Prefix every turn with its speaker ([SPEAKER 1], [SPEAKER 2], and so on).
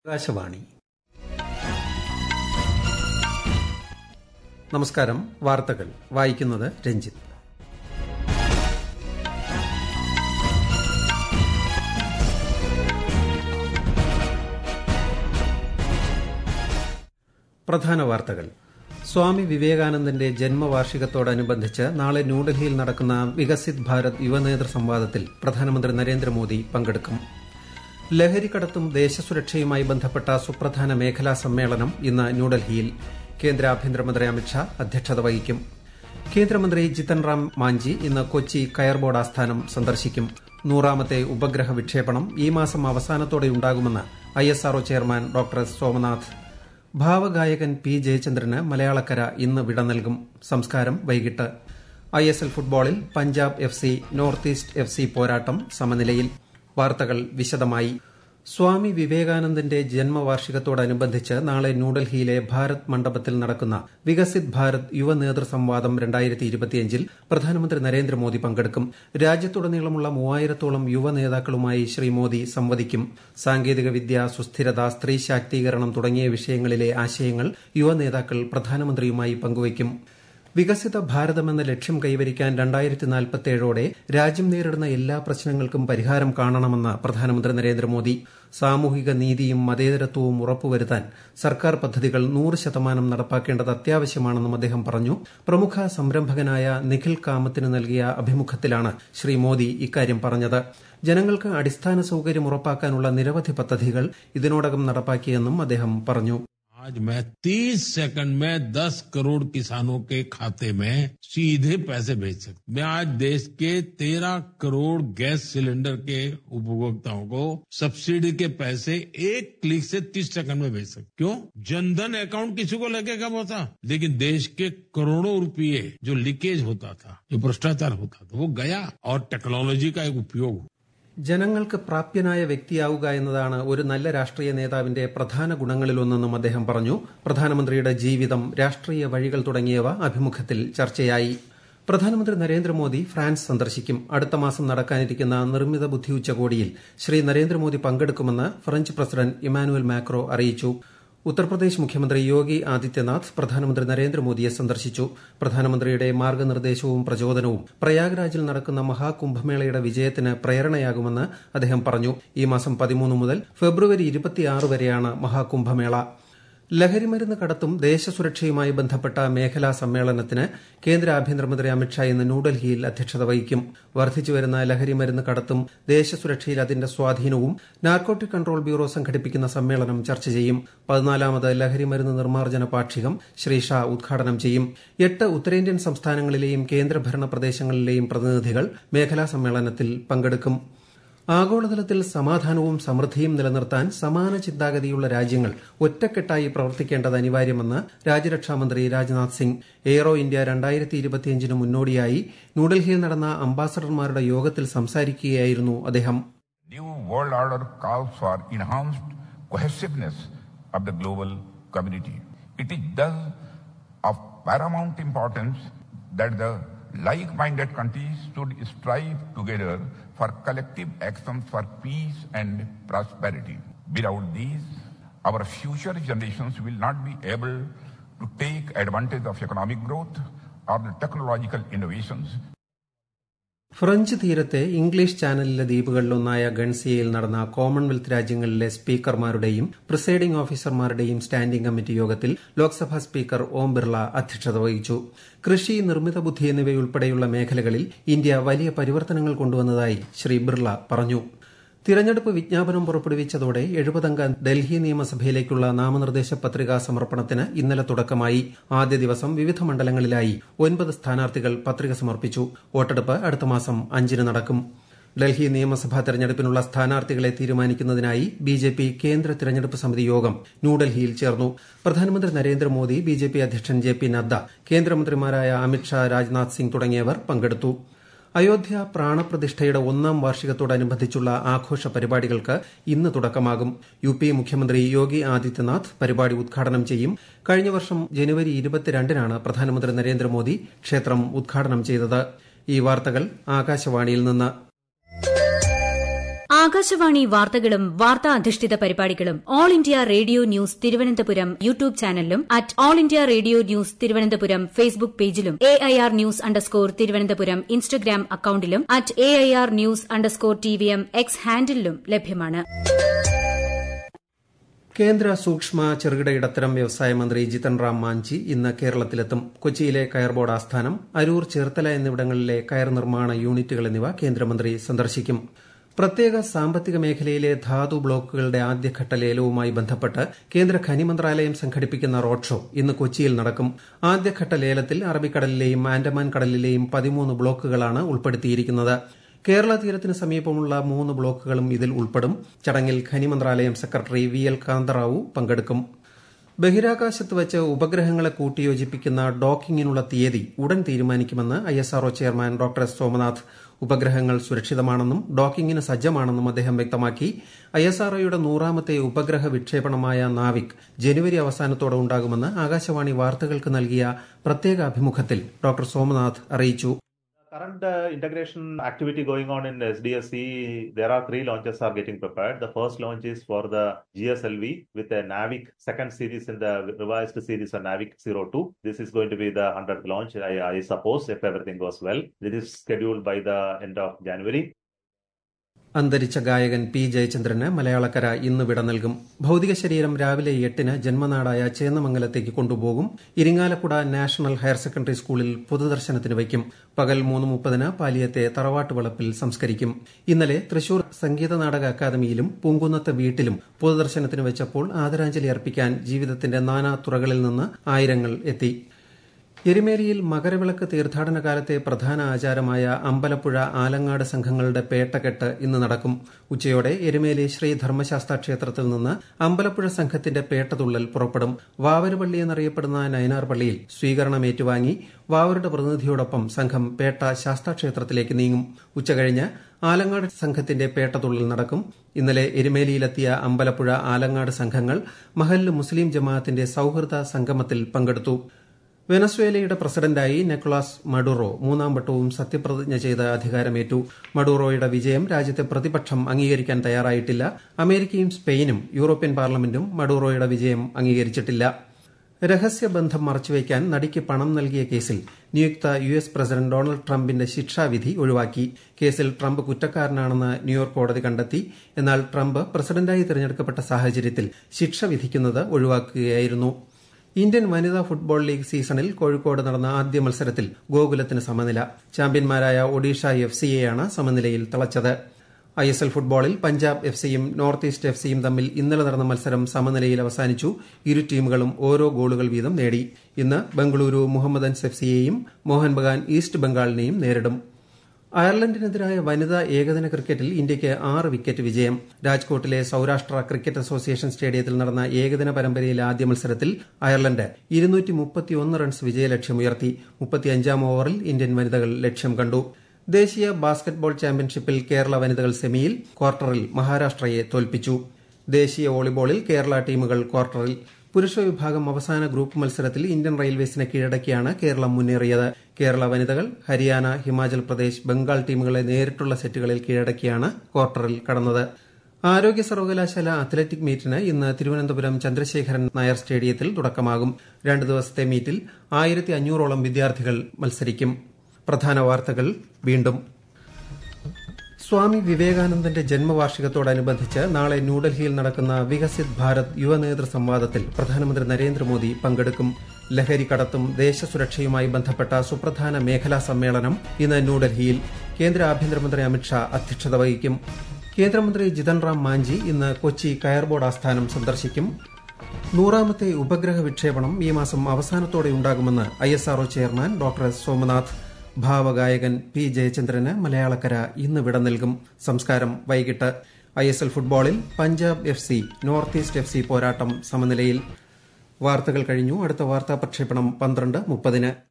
[SPEAKER 1] ആകാശവാണി. നമസ്കാരം. വാർത്തകൾ വായിക്കുന്നത് രഞ്ജിത്ത്. പ്രധാന വാർത്തകൾ. സ്വാമി വിവേകാനന്ദന്റെ ജന്മവാർഷികത്തോടനുബന്ധിച്ച് നാളെ ന്യൂഡൽഹിയിൽ നടക്കുന്ന വികസിത് ഭാരത് യുവനേതൃ സംവാദത്തിൽ പ്രധാനമന്ത്രി നരേന്ദ്രമോദി പങ്കെടുക്കും. ലഹരിക്കടത്തും ദേശസുരക്ഷയുമായി ബന്ധപ്പെട്ട സുപ്രധാന മേഖലാ സമ്മേളനം ഇന്ന് ന്യൂഡൽഹിയിൽ. കേന്ദ്ര ആഭ്യന്തരമന്ത്രി അമിത്ഷാ അധ്യക്ഷത വഹിക്കും. കേന്ദ്രമന്ത്രി ജിതൻ റാം മാഞ്ചി ഇന്ന് കൊച്ചി കയർ ബോർഡ് ആസ്ഥാനം സന്ദർശിക്കും. 100ാമത്തെ ഉപഗ്രഹ വിക്ഷേപണം ഈ മാസം അവസാനത്തോടെയുണ്ടാകുമെന്ന് ISRO ചെയർമാൻ ഡോക്ടർ സോമനാഥ്. ഭാവഗായകൻ പി ജയചന്ദ്രന് മലയാളക്കര ഇന്ന് വിട നൽകും. സംസ്കാരം വൈകിട്ട്. ISL ഫുട്ബോളിൽ Punjab FC north east FC പോരാട്ടം സമനിലയിൽ. വാർത്തകൾ വിശദമായി. സ്വാമി വിവേകാനന്ദന്റെ ജന്മവാർഷികത്തോടനുബന്ധിച്ച് നാളെ ന്യൂഡൽഹിയിലെ ഭാരത് മണ്ഡപത്തിൽ നടക്കുന്ന വികസിത് ഭാരത് യുവനേതൃ സംവാദം 2025-ൽ പ്രധാനമന്ത്രി നരേന്ദ്രമോദി പങ്കെടുക്കും. രാജ്യത്തുടനീളമുള്ള 3000-ത്തോളം യുവ നേതാക്കളുമായി ശ്രീ മോദി സംവദിക്കും. സാങ്കേതികവിദ്യ, സുസ്ഥിരത, സ്ത്രീ ശാക്തീകരണം തുടങ്ങിയ വിഷയങ്ങളിലെ ആശയങ്ങൾ യുവ നേതാക്കൾ പ്രധാനമന്ത്രിയുമായി പങ്കുവയ്ക്കും. വികസിത ഭാരതമെന്ന ലക്ഷ്യം കൈവരിക്കാൻ 2047ഓടെ രാജ്യം നേരിടുന്ന എല്ലാ പ്രശ്നങ്ങൾക്കും പരിഹാരം കാണണമെന്ന് പ്രധാനമന്ത്രി നരേന്ദ്രമോദി. സാമൂഹിക നീതിയും മതേതരത്വവും ഉറപ്പുവരുത്താൻ സർക്കാർ പദ്ധതികൾ 100% നടപ്പാക്കേണ്ടത് അത്യാവശ്യമാണെന്നും അദ്ദേഹം പറഞ്ഞു. പ്രമുഖ സംരംഭകനായ നിഖിൽ കാമത്തിന് നൽകിയ അഭിമുഖത്തിലാണ് ശ്രീ മോദി ഇക്കാര്യം പറഞ്ഞത്. ജനങ്ങൾക്ക് അടിസ്ഥാന സൌകര്യം ഉറപ്പാക്കാനുള്ള നിരവധി പദ്ധതികൾ ഇതിനോടകം നടപ്പാക്കിയെന്നും അദ്ദേഹം പറഞ്ഞു.
[SPEAKER 2] आज मैं 30 सेकंड में 10 करोड़ किसानों के खाते में सीधे पैसे भेज सकता हूं. मैं आज देश के 13 करोड़ गैस सिलेंडर के उपभोक्ताओं को सब्सिडी के पैसे एक क्लिक से 30 सेकंड में भेज सकता हूं. क्यों? जनधन अकाउंट किसी को लगे कब होता, लेकिन देश के करोड़ों रुपये जो लीकेज होता था, जो भ्रष्टाचार होता था, वो गया और टेक्नोलॉजी का एक उपयोग.
[SPEAKER 1] ജനങ്ങൾക്ക് പ്രാപ്യനായ വ്യക്തിയാവുക എന്നതാണ് ഒരു നല്ല രാഷ്ട്രീയ നേതാവിന്റെ പ്രധാന ഗുണങ്ങളിലൊന്നെന്നും അദ്ദേഹം പറഞ്ഞു. പ്രധാനമന്ത്രിയുടെ ജീവിതം, രാഷ്ട്രീയ വഴികൾ തുടങ്ങിയവ അഭിമുഖത്തിൽ ചർച്ചയായി. പ്രധാനമന്ത്രി നരേന്ദ്രമോദി ഫ്രാൻസ് സന്ദർശിക്കും. അടുത്ത മാസം നടക്കാനിരിക്കുന്ന നിർമ്മിത ബുദ്ധി ഉച്ചകോടിയിൽ ശ്രീ നരേന്ദ്രമോദി പങ്കെടുക്കുമെന്ന് ഫ്രഞ്ച് പ്രസിഡന്റ് ഇമാനുവൽ മാക്രോ അറിയിച്ചു. ഉത്തർപ്രദേശ് മുഖ്യമന്ത്രി യോഗി ആദിത്യനാഥ് പ്രധാനമന്ത്രി നരേന്ദ്രമോദിയെ സന്ദർശിച്ചു. പ്രധാനമന്ത്രിയുടെ മാർഗ്ഗനിർദ്ദേശവും പ്രചോദനവും പ്രയാഗ്രാജിൽ നടക്കുന്ന മഹാകുംഭമേളയുടെ വിജയത്തിന് പ്രേരണയാകുമെന്ന് അദ്ദേഹം പറഞ്ഞു. ഈ മാസം 13 മുതൽ ഫെബ്രുവരി 26 വരെയാണ് മഹാകുംഭമേള. ലഹരിമരുന്ന് കടത്തും ദേശസുരക്ഷയുമായി ബന്ധപ്പെട്ട മേഖലാ സമ്മേളനത്തിന് കേന്ദ്ര ആഭ്യന്തരമന്ത്രി അമിത്ഷാ ഇന്ന് ന്യൂഡൽഹിയിൽ അധ്യക്ഷത വഹിക്കും. വർദ്ധിച്ചുവരുന്ന ലഹരിമരുന്ന് കടത്തും ദേശസുരക്ഷയിൽ അതിന്റെ സ്വാധീനവും നാർക്കോട്ടിക് കൺട്രോൾ ബ്യൂറോ സംഘടിപ്പിക്കുന്ന സമ്മേളനം ചർച്ച ചെയ്യും. 14ാമത് ലഹരിമരുന്ന് നിർമ്മാർജ്ജന പാക്ഷികം ശ്രീ ഷാ ഉദ്ഘാടനം ചെയ്യും. 8 ഉത്തരേന്ത്യൻ സംസ്ഥാനങ്ങളിലെയും കേന്ദ്രഭരണ പ്രദേശങ്ങളിലെയും പ്രതിനിധികൾ മേഖലാ സമ്മേളനത്തിൽ പങ്കെടുക്കും. ആഗോളതലത്തിൽ സമാധാനവും സമൃദ്ധിയും നിലനിർത്താൻ സമാന ചിന്താഗതിയുള്ള രാജ്യങ്ങൾ ഒറ്റക്കെട്ടായി പ്രവർത്തിക്കേണ്ടത് അനിവാര്യമെന്ന് രാജ്യരക്ഷാമന്ത്രി രാജ്നാഥ് സിംഗ്. എയ്റോ ഇന്ത്യ 2025 മുന്നോടിയായി ന്യൂഡൽഹിയിൽ നടന്ന അംബാസഡർമാരുടെ യോഗത്തിൽ സംസാരിക്കുകയായിരുന്നു അദ്ദേഹം.
[SPEAKER 3] New world order calls for enhanced cohesiveness of the global community. It is thus of paramount importance that the like-minded countries should strive together for collective actions for peace and prosperity. Without these, our future generations will not be able to take advantage of economic growth or the technological innovations.
[SPEAKER 1] French തീരത്തെ English ചാനലിലെ ദ്വീപുകളിലൊന്നായ ഗൺസിയയിൽ നടന്ന Commonwealth രാജ്യങ്ങളിലെ സ്പീക്കർമാരുടെയും പ്രിസൈഡിംഗ് ഓഫീസർമാരുടെയും standing committee യോഗത്തിൽ ലോക്സഭാ സ്പീക്കർ ഓം ബിർള അധ്യക്ഷത വഹിച്ചു. കൃഷി, നിർമ്മിത ബുദ്ധി എന്നിവയുൾപ്പെടെയുള്ള മേഖലകളിൽ ഇന്ത്യ വലിയ പരിവർത്തനങ്ങൾ കൊണ്ടുവന്നതായി ശ്രീ ബിർള പറഞ്ഞു. തിരഞ്ഞെടുപ്പ് വിജ്ഞാപനം പുറപ്പെടുവിച്ചതോടെ 70-അംഗ ഡൽഹി നിയമസഭയിലേക്കുള്ള നാമനിർദ്ദേശ പത്രികാ സമർപ്പണത്തിന് ഇന്നലെ തുടക്കമായി. ആദ്യ ദിവസം വിവിധ മണ്ഡലങ്ങളിലായി 9 സ്ഥാനാർത്ഥികൾ പത്രിക സമർപ്പിച്ചു. വോട്ടെടുപ്പ് അടുത്ത മാസം 5-ന് നടക്കും. ഡൽഹി നിയമസഭാ തെരഞ്ഞെടുപ്പിനുള്ള സ്ഥാനാർത്ഥികളെ തീരുമാനിക്കുന്നതിനായി BJP കേന്ദ്ര തിരഞ്ഞെടുപ്പ് സമിതി യോഗം ന്യൂഡൽഹിയിൽ ചേർന്നു. പ്രധാനമന്ത്രി നരേന്ദ്രമോദി, BJP അധ്യക്ഷൻ JP നദ്ദ, കേന്ദ്രമന്ത്രിമാരായ അമിത്ഷാ, രാജ്നാഥ് സിംഗ് തുടങ്ങിയവർ പങ്കെടുത്തു. അയോധ്യ പ്രാണപ്രതിഷ്ഠയുടെ 1ാം വാർഷികത്തോടനുബന്ധിച്ചുള്ള ആഘോഷ പരിപാടികൾക്ക് ഇന്ന് തുടക്കമാകും. UP മുഖ്യമന്ത്രി യോഗി ആദിത്യനാഥ് പരിപാടി ഉദ്ഘാടനം ചെയ്യും. കഴിഞ്ഞ വർഷം ജനുവരി 22-നാണ് പ്രധാനമന്ത്രി നരേന്ദ്രമോദി ക്ഷേത്രം ഉദ്ഘാടനം ചെയ്തത്. ഈ വാർത്തകൾ ആകാശവാണിയിൽ നിന്ന്.
[SPEAKER 4] ആകാശവാണി വാർത്തകളും വാർത്താ അധിഷ്ഠിത പരിപാടികളും All India Radio news Thiruvananthapuram YouTube ചാനലിലും at All India Radio news Thiruvananthapuram Facebook പേജിലും AIR ന്യൂസ് _ ഇൻസ്റ്റഗ്രാം അക്കൌണ്ടിലും at AIR news _ TVM X ഹാൻഡിലും ലഭ്യമാണ്.
[SPEAKER 1] കേന്ദ്ര സൂക്ഷ്മ ചെറുകിട ഇടത്തരം വ്യവസായ മന്ത്രി ജിതൻ റാം മാഞ്ചി ഇന്ന് കേരളത്തിലെത്തും. കൊച്ചിയിലെ കയർ ബോർഡ് ആസ്ഥാനം, അരൂർ, ചേർത്തല എന്നിവിടങ്ങളിലെ കയർ നിർമ്മാണ യൂണിറ്റുകൾ എന്നിവ കേന്ദ്രമന്ത്രി സന്ദർശിക്കും. പ്രത്യേക സാമ്പത്തിക മേഖലയിലെ ധാതു ബ്ലോക്കുകളുടെ ആദ്യഘട്ട ലേലവുമായി ബന്ധപ്പെട്ട് കേന്ദ്ര ഖനി മന്ത്രാലയം സംഘടിപ്പിക്കുന്ന റോഡ് ഷോ ഇന്ന് കൊച്ചിയിൽ നടക്കും. ആദ്യഘട്ട ലേലത്തിൽ അറബിക്കടലിലെയും ആൻഡമാൻ കടലിലെയും 13 ബ്ലോക്കുകളാണ് ഉൾപ്പെടുത്തിയിരിക്കുന്നത്. കേരള തീരത്തിന് സമീപമുള്ള 3 ബ്ലോക്കുകളും ഇതിൽ ഉൾപ്പെടും. ചടങ്ങിൽ ഖനി മന്ത്രാലയം സെക്രട്ടറി VL കാന്തറാവു പങ്കെടുക്കും. ബഹിരാകാശത്ത് വെച്ച് ഉപഗ്രഹങ്ങളെ കൂട്ടിയോജിപ്പിക്കുന്ന ഡോക്കിംഗിനുള്ള തീയതി ഉടൻ തീരുമാനിക്കുമെന്ന് ISRO chairman doctor S Somanath. ഉപഗ്രഹങ്ങൾ സുരക്ഷിതമാണെന്നും ഡോക്കിംഗിന് സജ്ജമാണെന്നും അദ്ദേഹം വ്യക്തമാക്കി. ISROയുടെ 100ാമത്തെ ഉപഗ്രഹ വിക്ഷേപണമായ നാവിക് ജനുവരി അവസാനത്തോടെ ഉണ്ടാകുമെന്ന് ആകാശവാണി വാർത്തകൾക്ക് നൽകിയ പ്രത്യേക അഭിമുഖത്തിൽ ഡോക്ടർ സോമനാഥ് അറിയിച്ചു.
[SPEAKER 5] Current integration activity going on in SDSC, there are 3 launches are getting prepared. The first launch is for the GSLV with a NAVIC second series in the revised series of NAVIC 02. This is going to be the 100th launch, I suppose, if everything goes well. This is scheduled by the end of January.
[SPEAKER 1] അന്തരിച്ച ഗായകൻ P. ജയചന്ദ്രന് മലയാളക്കര ഇന്ന് വിട നൽകും. ഭൌതിക ശരീരം രാവിലെ 8-ന് ജന്മനാടായ ചേന്നമംഗലത്തേക്ക് കൊണ്ടുപോകും. ഇരിങ്ങാലക്കുട നാഷണൽ ഹയർ സെക്കൻഡറി സ്കൂളിൽ പൊതുദർശനത്തിന് വയ്ക്കും. പകൽ 3:30-ന് പാലിയത്തെ തറവാട്ട് വളപ്പിൽ സംസ്കരിക്കും. ഇന്നലെ തൃശൂർ സംഗീത നാടക അക്കാദമിയിലും പൂങ്കുന്നത്ത് വീട്ടിലും പൊതുദർശനത്തിന് വെച്ചപ്പോൾ ആദരാഞ്ജലി അർപ്പിക്കാൻ ജീവിതത്തിന്റെ നാനാ തുറകളിൽ നിന്ന് ആയിരങ്ങൾ എത്തി. എരുമേലിയിൽ മകരവിളക്ക് തീർത്ഥാടന കാലത്തെ പ്രധാന ആചാരമായ അമ്പലപ്പുഴ ആലങ്ങാട് സംഘങ്ങളുടെ പേട്ടകെട്ട് ഇന്ന് നടക്കും. ഉച്ചയോടെ എരുമേലി ശ്രീ ധർമ്മശാസ്താ ക്ഷേത്രത്തിൽ നിന്ന് അമ്പലപ്പുഴ സംഘത്തിന്റെ പേട്ടതുള്ളൽ പുറപ്പെടും. വാവരുപള്ളി എന്നറിയപ്പെടുന്ന നയനാർ പള്ളിയിൽ സ്വീകരണം ഏറ്റുവാങ്ങി വാവരുടെ പ്രതിനിധിയോടൊപ്പം സംഘം പേട്ട ശാസ്താക്ഷേത്രത്തിലേക്ക് നീങ്ങും. ഉച്ചകഴിഞ്ഞ് ആലങ്ങാട് സംഘത്തിന്റെ പേട്ടതുള്ളൽ നടക്കും. ഇന്നലെ എരുമേലിയിലെത്തിയ അമ്പലപ്പുഴ ആലങ്ങാട് സംഘങ്ങൾ മഹല്ല് മുസ്ലിം ജമാഅത്തിന്റെ സൌഹൃദ സംഗമത്തിൽ പങ്കെടുത്തു. വെനസ്വേലയുടെ പ്രസിഡന്റായി നിക്കോളാസ് മഡുറോ 3ാം വട്ടവും സത്യപ്രതിജ്ഞ ചെയ്ത് അധികാരമേറ്റു. മഡുറോയുടെ വിജയം രാജ്യത്തെ പ്രതിപക്ഷം അംഗീകരിക്കാൻ തയ്യാറായിട്ടില്ല. അമേരിക്കയും സ്പെയിനും യൂറോപ്യൻ പാർലമെന്റും മഡുറോയുടെ വിജയം അംഗീകരിച്ചിട്ടില്ല. രഹസ്യബന്ധം മറച്ചുവയ്ക്കാൻ നടിക്ക് പണം നൽകിയ കേസിൽ നിയുക്ത US പ്രസിഡന്റ് ഡൊണാൾഡ് ട്രംപിന്റെ ശിക്ഷാവിധി ഒഴിവാക്കി. കേസിൽ ട്രംപ് കുറ്റക്കാരനാണെന്ന് ന്യൂയോർക്ക് കോടതി കണ്ടെത്തി. എന്നാൽ ട്രംപ് പ്രസിഡന്റായി തിരഞ്ഞെടുക്കപ്പെട്ട സാഹചര്യത്തിൽ ശിക്ഷ വിധിക്കുന്നത് ഒഴിവാക്കുകയായിരുന്നു. ഇന്ത്യൻ വനിതാ ഫുട്ബോൾ ലീഗ് സീസണിൽ കോഴിക്കോട് നടന്ന ആദ്യ മത്സരത്തിൽ ഗോകുലത്തിന് സമനില. ചാമ്പ്യന്മാരായ ഒഡീഷ FCയെയാണ് സമനിലയിൽ തളച്ചത്. ISL ഫുട്ബോളിൽ പഞ്ചാബ് FCയും നോർത്ത് ഈസ്റ്റ് FCയും തമ്മിൽ ഇന്നലെ നടന്ന മത്സരം സമനിലയിൽ അവസാനിച്ചു. ഇരു ടീമുകളും ഓരോ ഗോളുകൾ വീതം നേടി. ഇന്ന് ബംഗളൂരു മുഹമ്മദൻസ് FCയെയും മോഹൻ ബഗാൻ ഈസ്റ്റ് ബംഗാളിനെയും നേരിടും. അയർലൻഡിനെതിരായ വനിതാ ഏകദിന ക്രിക്കറ്റിൽ ഇന്ത്യയ്ക്ക് 6 വിക്കറ്റ് വിജയം. രാജ്കോട്ടിലെ സൌരാഷ്ട്ര ക്രിക്കറ്റ് അസോസിയേഷൻ സ്റ്റേഡിയത്തിൽ നടന്ന ഏകദിന പരമ്പരയിലെ ആദ്യ മത്സരത്തിൽ അയർലൻഡ് 231 റൺസ് വിജയലക്ഷ്യമുയർത്തി. 35ാം ഓവറിൽ ഇന്ത്യൻ വനിതകൾ ലക്ഷ്യം കണ്ടു. ദേശീയ ബാസ്കറ്റ്ബോൾ ചാമ്പ്യൻഷിപ്പിൽ കേരള വനിതകൾ സെമിയിൽ, ക്വാർട്ടറിൽ മഹാരാഷ്ട്രയെ തോൽപ്പിച്ചു. ദേശീയ വോളിബോളിൽ കേരള ടീമുകൾ ക്വാർട്ടറിൽ. പുരുഷ വിഭാഗം അവസാന ഗ്രൂപ്പ് മത്സരത്തിൽ ഇന്ത്യൻ റെയിൽവേസിനെ കീഴടക്കിയാണ് കേരളം മുന്നേറിയത്. കേരള വനിതകൾ ഹരിയാന, ഹിമാചൽ പ്രദേശ്, ബംഗാൾ ടീമുകളെ നേരിട്ടുള്ള സെറ്റുകളിൽ കീഴടക്കിയാണ് ക്വാർട്ടറിൽ കടന്നത്. ആരോഗ്യ സർവകലാശാല അത്ലറ്റിക് മീറ്റിന് ഇന്ന് തിരുവനന്തപുരം ചന്ദ്രശേഖരൻ നായർ സ്റ്റേഡിയത്തിൽ തുടക്കമാകും. 2 ദിവസത്തെ മീറ്റിൽ 1500ഓളം വിദ്യാർത്ഥികൾ മത്സരിക്കും. പ്രധാന വാർത്തകൾ വീണ്ടും. സ്വാമി വിവേകാനന്ദന്റെ ജന്മവാർഷികത്തോടനുബന്ധിച്ച് നാളെ ന്യൂഡൽഹിയിൽ നടക്കുന്ന വികസിത് ഭാരത് യുവനേതൃ സംവാദത്തിൽ പ്രധാനമന്ത്രി നരേന്ദ്രമോദി പങ്കെടുക്കും. ലഹരി കടത്തും ദേശസുരക്ഷയുമായി ബന്ധപ്പെട്ട സുപ്രധാന മേഖലാ സമ്മേളനം ഇന്ന് ന്യൂഡൽഹിയിൽ. കേന്ദ്ര ആഭ്യന്തരമന്ത്രി അമിത്ഷാ അധ്യക്ഷത വഹിക്കും. കേന്ദ്രമന്ത്രി ജിതൻ റാം മാഞ്ചി ഇന്ന് കൊച്ചി കയർ ബോർഡ് ആസ്ഥാനം സന്ദർശിക്കും. 100ാമത്തെ ഉപഗ്രഹ വിക്ഷേപണം ഈ മാസം അവസാനത്തോടെ ഉണ്ടാകുമെന്ന് ISRO chairman doctor S Somanath. ഭാവഗായകൻ P. ജയചന്ദ്രന് മലയാളക്കര ഇന്ന് വിട നൽകും. സംസ്കാരം വൈകിട്ട്. ISL ഫുട്ബോളിൽ Punjab FC north east FC പോരാട്ടം സമനിലയിൽ. വാർത്തകൾ കഴിഞ്ഞു. അടുത്ത വാർത്താ പ്രക്ഷേപണം 12:30-ന്.